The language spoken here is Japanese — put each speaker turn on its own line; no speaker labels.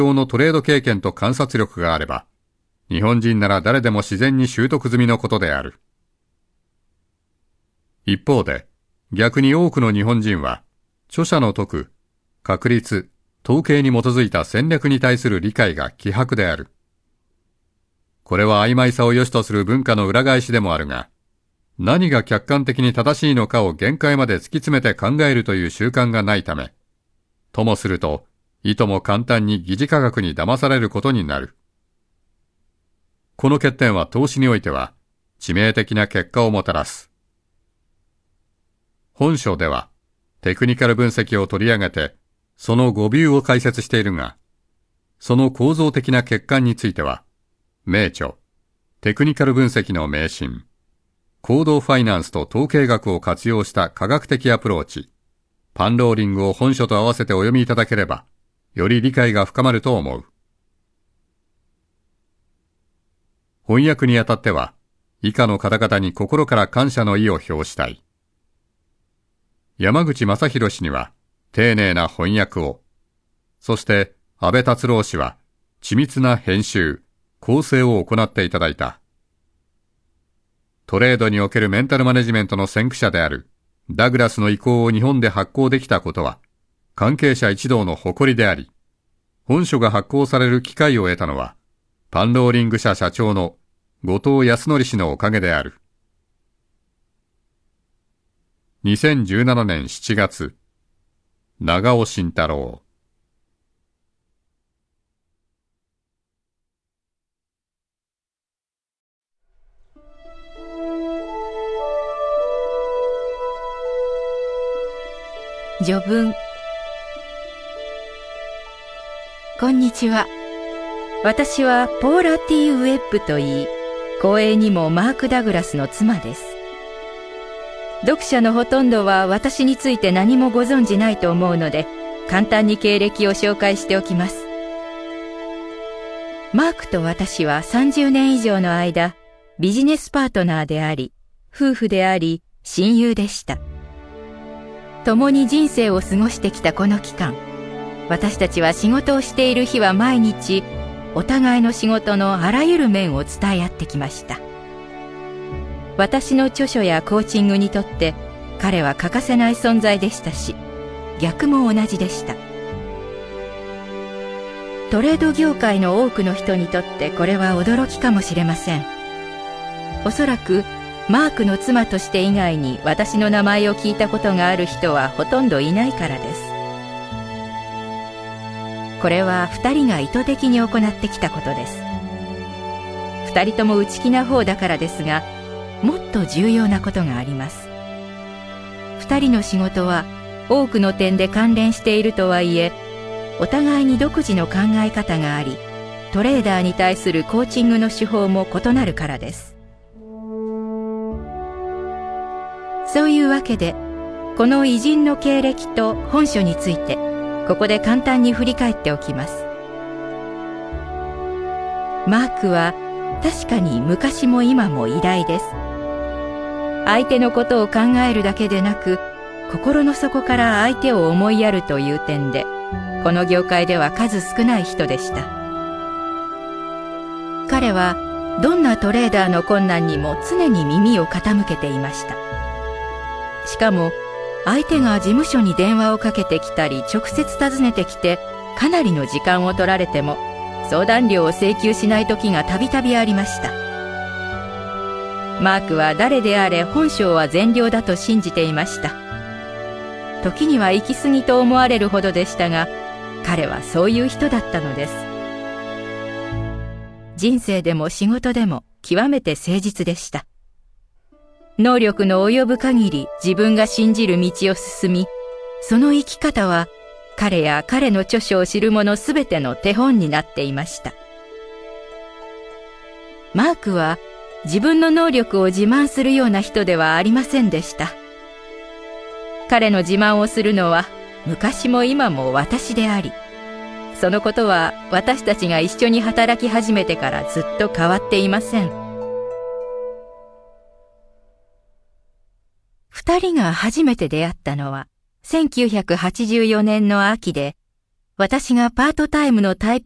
のトレード経験と観察力があれば、日本人なら誰でも自然に習得済みのことである。一方で、逆に多くの日本人は、著者の説く、確率、統計に基づいた戦略に対する理解が希薄である。これは曖昧さを良しとする文化の裏返しでもあるが、何が客観的に正しいのかを限界まで突き詰めて考えるという習慣がないため、ともすると、いとも簡単に疑似科学に騙されることになる。この欠点は投資においては、致命的な結果をもたらす。本書では、テクニカル分析を取り上げて、その誤謬を解説しているが、その構造的な欠陥については、名著、テクニカル分析の迷信、行動ファイナンスと統計学を活用した科学的アプローチ、パンローリングを本書と合わせてお読みいただければ、より理解が深まると思う。翻訳にあたっては、以下の方々に心から感謝の意を表したい。山口正弘氏には、丁寧な翻訳を、そして安倍達郎氏は、緻密な編集、構成を行っていただいた。トレードにおけるメンタルマネジメントの先駆者である、ダグラスの意向を日本で発行できたことは、関係者一同の誇りであり、本書が発行される機会を得たのは、パンローリング社社長の後藤康則氏のおかげである。2017年7月、長尾慎太郎。
序文。こんにちは。私はポーラ・ティー・ウェッブといい、光栄にもマーク・ダグラスの妻です。読者のほとんどは私について何もご存じないと思うので、簡単に経歴を紹介しておきます。マークと私は30年以上の間、ビジネスパートナーであり、夫婦であり、親友でした。共に人生を過ごしてきたこの期間、私たちは仕事をしている日は毎日、お互いの仕事のあらゆる面を伝え合ってきました。私の著書やコーチングにとって彼は欠かせない存在でしたし、逆も同じでした。トレード業界の多くの人にとってこれは驚きかもしれません。おそらくマークの妻として以外に私の名前を聞いたことがある人はほとんどいないからです。これは2人が意図的に行ってきたことです。2人とも内気な方だからですが、もっと重要なことがあります。2人の仕事は多くの点で関連しているとはいえ、お互いに独自の考え方があり、トレーダーに対するコーチングの手法も異なるからです。そういうわけで、この偉人の経歴と本書について、ここで簡単に振り返っておきます。マークは確かに昔も今も偉大です。相手のことを考えるだけでなく、心の底から相手を思いやるという点で、この業界では数少ない人でした。彼はどんなトレーダーの困難にも常に耳を傾けていました。しかも相手が事務所に電話をかけてきたり直接訪ねてきてかなりの時間を取られても相談料を請求しない時がたびたびありました。マークは誰であれ本性は善良だと信じていました。時には行き過ぎと思われるほどでしたが、彼はそういう人だったのです。人生でも仕事でも極めて誠実でした。能力の及ぶ限り自分が信じる道を進み、その生き方は彼や彼の著書を知る者すべての手本になっていました。マークは自分の能力を自慢するような人ではありませんでした。彼の自慢をするのは昔も今も私であり、そのことは私たちが一緒に働き始めてからずっと変わっていません。二人が初めて出会ったのは1984年の秋で、私がパートタイムのタイプ